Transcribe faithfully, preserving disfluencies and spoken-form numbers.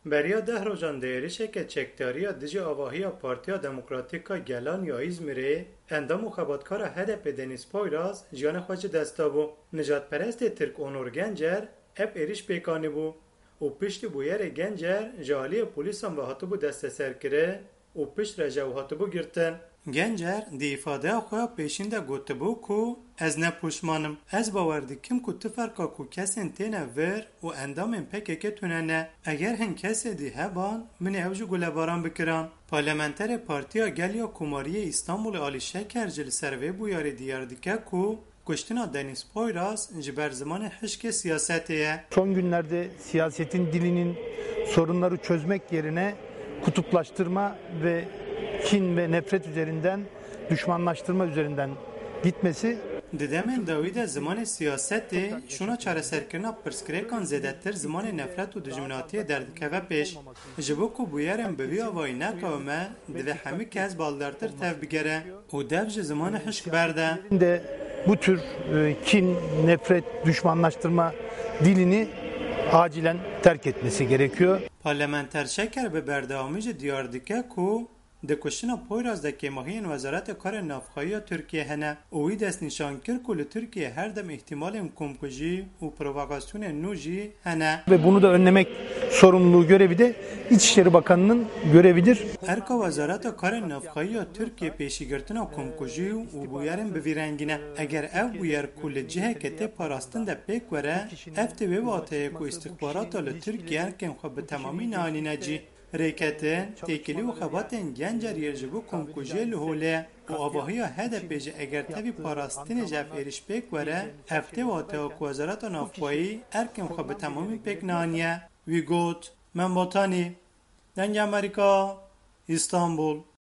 Beriya deh rojan de êrişeke çekdariya dijî avahiya Partiya Demokratîk a Gelan ya Îzmîrê endam û xebatkara H D P Deniz Poyraz jiyana xwe ji dest dabû. Nijadperestê Tirk Onur Gencer ev êriş pêkanî bû û piştî bûyerê Gencer ji aliyê polîsan ve hatibû desteserkirin û pişt re jî ew hatibû girtin. Gencer di îfadeya xwe pêşîn de gotibû ku ez ne pişman im. Ez bawer dikim ku ti ferqa ku kesên têne vir û endamên P K K tune ne. Eger hin kesê dî heban min ê ew ji gulebaran bikiran. Parlamenterê Partiya Gel ya Komariyê İstanbulê Alî Şeker ji li ser vê bûyerê diyar dike ku kuştina Deniz Poyraz ji ber zimanê hişkê siyasetê ye. Son günlerde siyasetin dilinin sorunları çözmek yerine kutuplaştırma ve kin ve nefret üzerinden, düşmanlaştırma üzerinden gitmesi. Di demên dawî de zimanê siyasetê şûna çareserkirina pirsgirêkan zêdetir zimanê nefret û dijminatiyê derdikeve pêş. Ji bo ku bûyerên bi vî avayî nekewime divê hemû kes baldartir tev bigere û dev ji zimanê hişk berde. De bu tür kin, nefret, düşmanlaştırma dilini acilen terk etmesi gerekiyor. Parlamenter Şeker bi berdewamî jî diyar dike ku di kuştina Poyraz de kêmahiyên Wezaretê Karên Navxweyiya Tirkiye hene û wî destnîşan kir ku li Tirkiye her dem ihtimalên komkujî û provokasyonên nû jî hene. Ve bunu da önlemek sorumluluğu görevi de İçişleri Bakanı'nın görevidir. Erka Wezareta Karên Navxweyiya Tirkiye pêşîgirtina komkujî û bûyerên bi vî rengî ne. Eger ev bûyer ku li ciheke tê parastin de pêk were, ev tê wê wateyê ku îstixbarata li Tirkiye erkên xwe bi temamî neanîne cî. Rêketin, têkilî û xebatên Gencerî ji bo komkujiyê li holê û avahiya H D P jî eger tevî parastinê ji ev êriş pêk were, ev tê wateya ku Wezareta Navxweyî erkên xwe bi temamî pêk neaniye. Wî got: Min botanî. Dengê Amerîka, İstanbul.